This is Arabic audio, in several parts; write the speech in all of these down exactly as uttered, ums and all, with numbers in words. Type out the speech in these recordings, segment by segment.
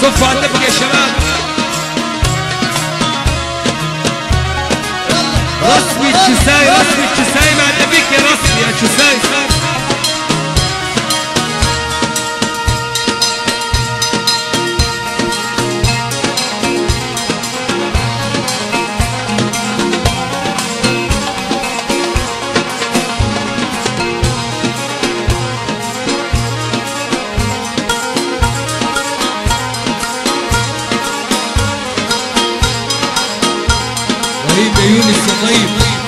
صفوا على النبي يا شباب. رسمي الشساي رسمي الشساي مع النبيك يا رسمي يا شساي. يونس يا طيب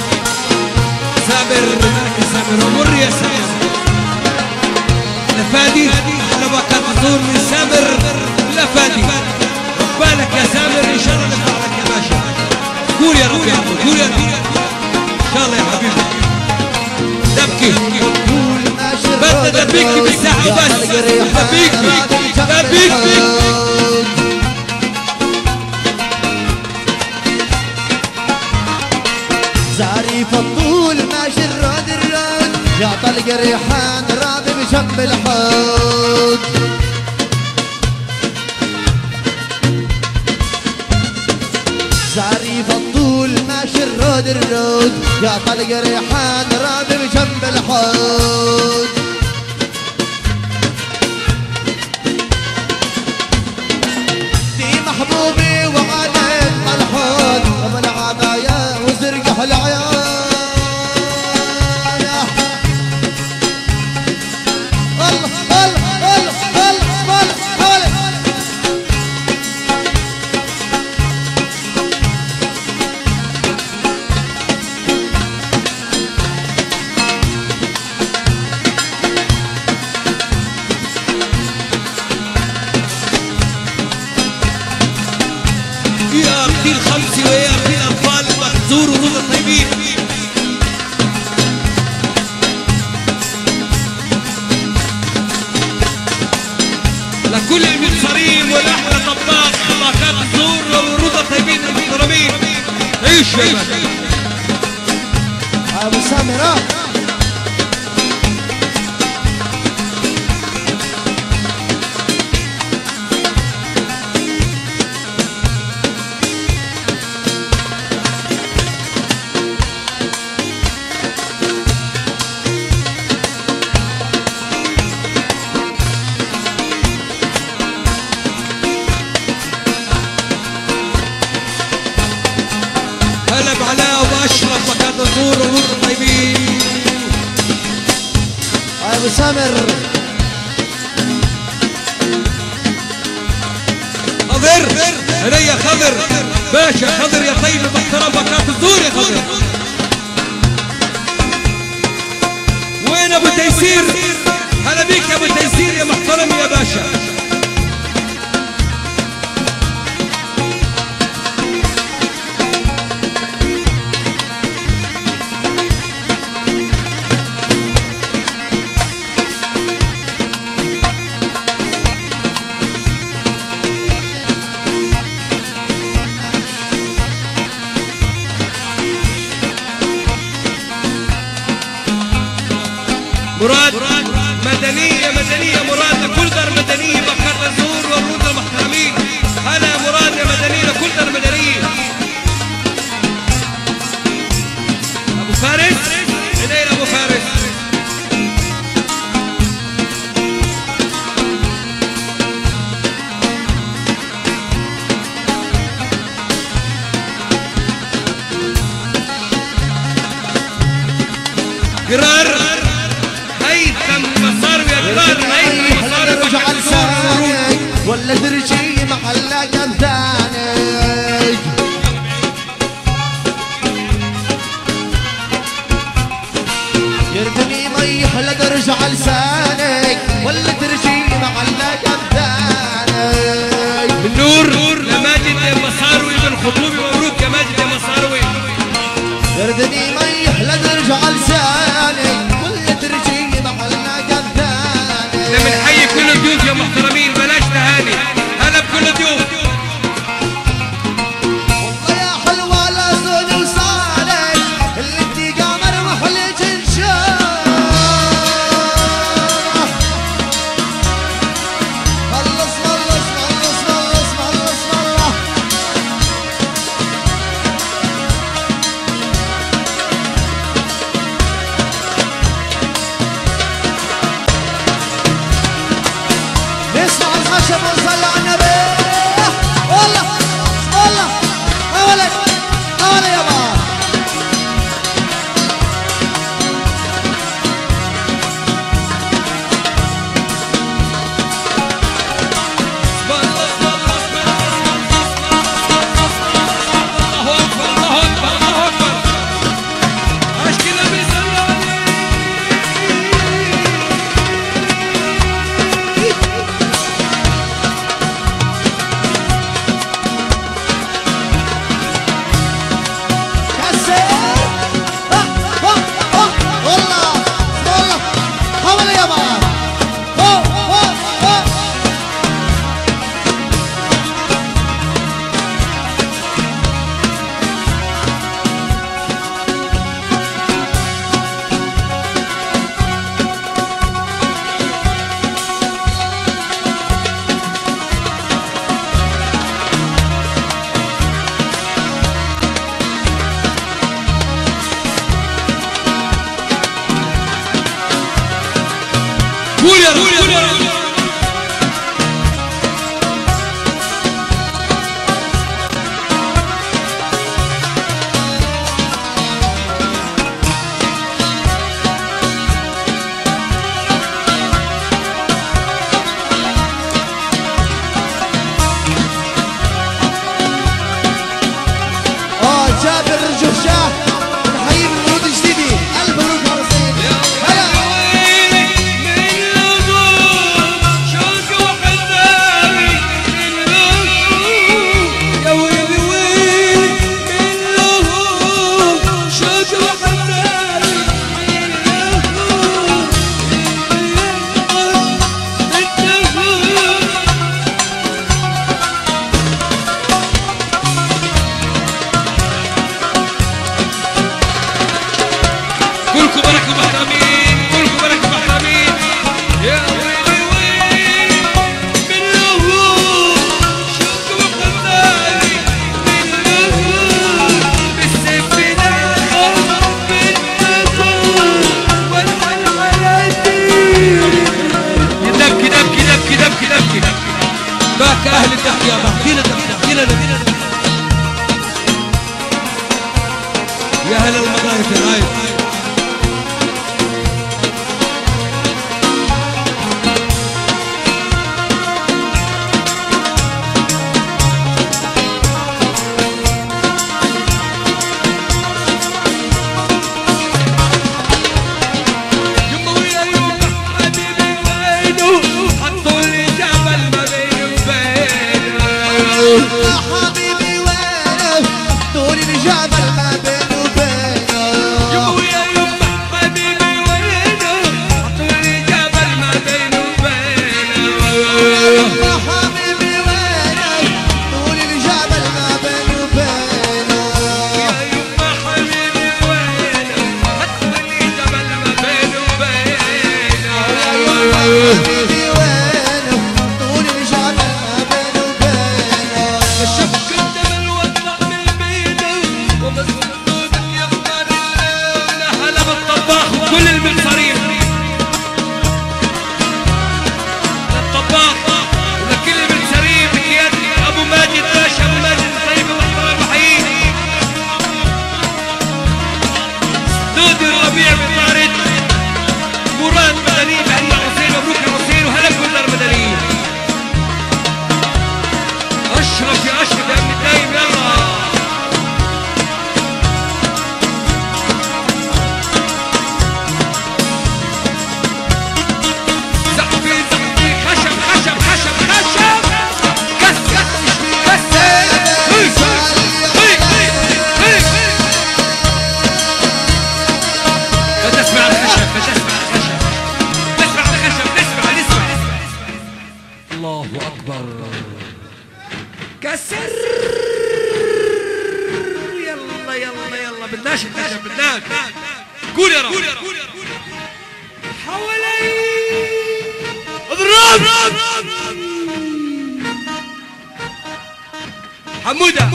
سامر يا سامر ومر يا سامر لفادي على بكات الزور من سامر لفادي. بالك يا سامر ان شاء الله نفع لك يا باشا. قول يا رب يا رب قول يا رب ان شاء الله يا حبيبي. دبكي بدنا دبيكي بالساعة وبس. دبيكي دبيكي زاري فضول ماشي الراد الراد يا طلق ريحان رابي بجنب الحوض. زاري فضول ماشي الراد الراد يا طلق ريحان رابي بجنب الحوض. دي محبوبي وعليك الحوض ومن عبايا وزرقح العيال. الله الله الله الله الله يا اختي الخمسي ويا اختي الاطفال المحزور ورضا الطيبين. لكل المبصرين والاحلى طباخ طباخات الزور ورضا الطيبين المحترمين. عيش يا باشا ابو سامر. هلا بعلاء واشرف بكات الزور ورضا الطيبين. ابو سامر خضر هنا يا خضر باشا. خضر يا طيب المحترم بكات الزور يا خضر. وين ابو تيسير؟ هلا بيك يا ابو تيسير يا محترم يا باشا. مراد مدنية مدنية مراد لكل دار مدنية بكات الزور والرود المحترمين. هلا مراد يا مدنية لكل دار مدنية. أبو فارس إلينا أبو فارس. قرار هيثم مصاروي يا قرار هيثم مصاروي رجع لسانك ولا ترجي محلك انثانك. يردني مي حلا ترجع لسانك ولا ترجي محلك انثانك. النور لماجد يا مصاروي من خطوبي مبروك يا ماجد يا مصاروي. يردني مي حلا ترجع لسانك ولا ترجي محلك انثانك. احنا بنحيي كل الضيوف يا محترمين بلاش تهاني. هلا بكل الضيوف. والله يا حلوة لا زود وصالك اللي انتي قمر محلك انشاف. قول يا رب قول يا رب. أهل الدحية بحكينا بحكينا يا أهل المضايف يا رايد كسر يلا يلا يلا بدناش الخشب بدناش قول يا رب حوالي اضرب حمودة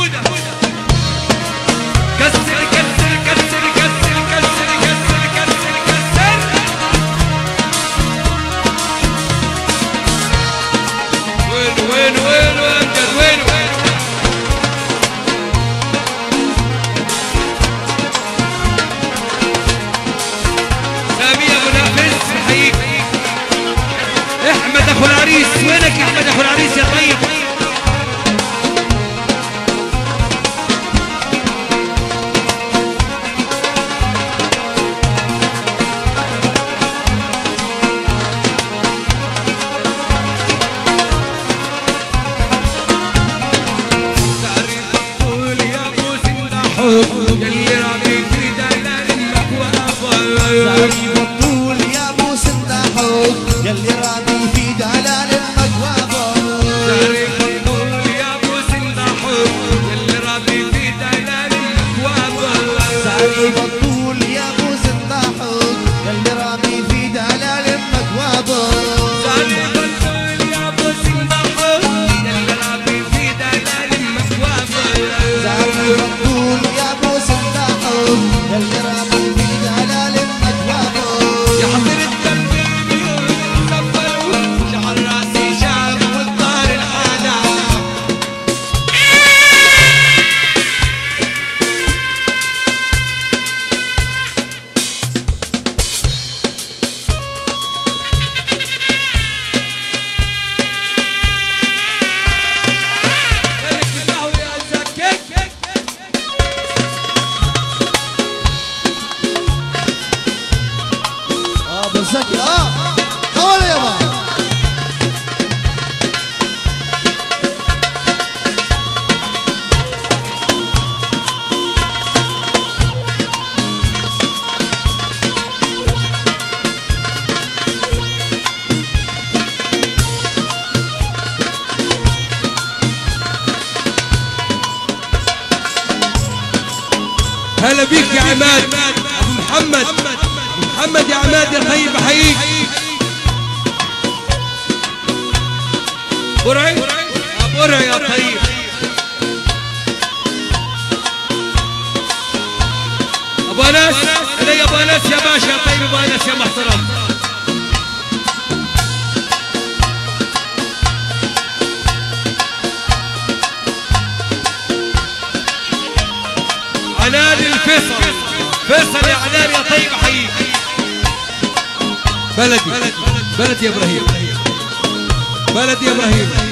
كسر كسر كسر كسر كسر كسر كسر كسر وين وين وين وين وين احمد اخو العريس وينك يا احمد اخو العريس يا طيب تعرف الطول يا ابو سنة حب يلي راضي في دلال المكوى تعرف الطول يا ابو سنة حب يلي راضي في دلال المكوى تعرف الطول يا ابو سنة حب يلي راضي في دلال المكوى تعرف الطول يا ابو سنة حب يلي راضي في دلال المكوى تعرف الطول يا ابو سنة حب يلي راضي في دلال المكوى تعرف الطول يا ابو سنة حب يلي راضي في دلال المكوى يا حضرة قلبي هلا بيك يا عماد ابو محمد، محمد يا عماد يا طيب بحييك. برعي برعي يا طيب. ابو انس الي ابو انس يا باشا يا طيب، ابو انس يا محترم. عنان الفيصل، فيصل يا عنان يا طيب حييك. بلدي بلدي يا ابراهيم، بلدي يا ابراهيم.